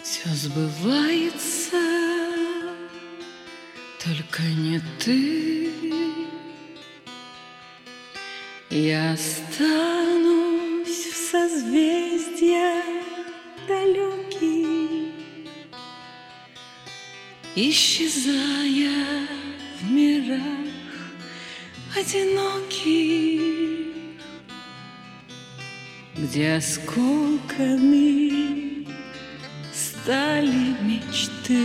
Все сбывается, только не ты. Я останусь в созвездиях далеких, исчезая в мирах одиноких, где осколками стали мечты.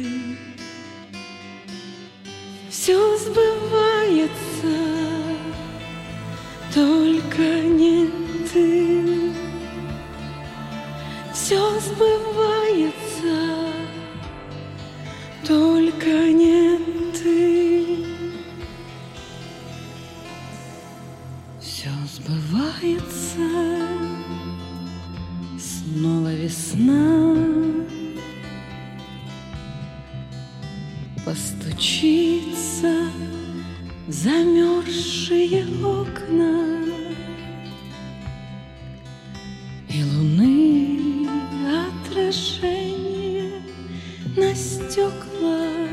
Все сбывается, только не ты. Все сбывается, только не ты. Все сбывается, снова весна постучится в замерзшие окна, и луны отражение на стеклах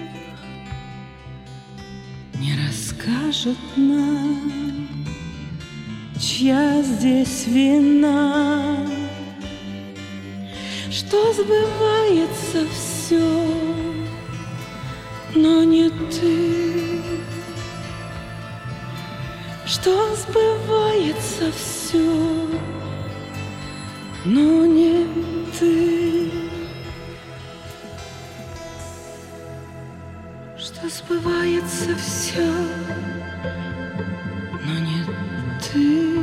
не расскажет нам, чья здесь вина. Что сбывается все, но не ты. Что сбывается все, но не ты. Что сбывается все, но не ты.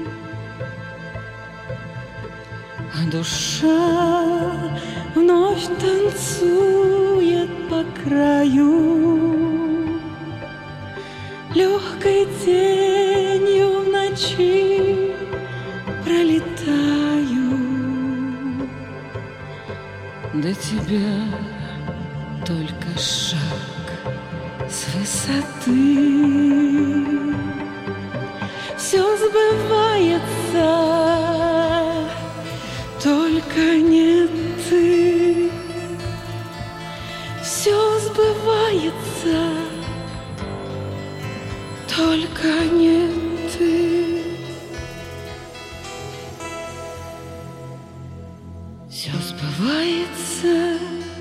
А душа вновь танцует по краю, легкой тенью в ночи пролетаю. До тебя только шаг с высоты. Все сбывается, только не ты. Все сбывается, только не ты. Все сбывается,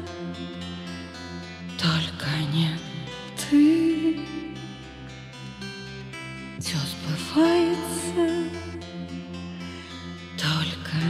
только не ты. Все сбывается, только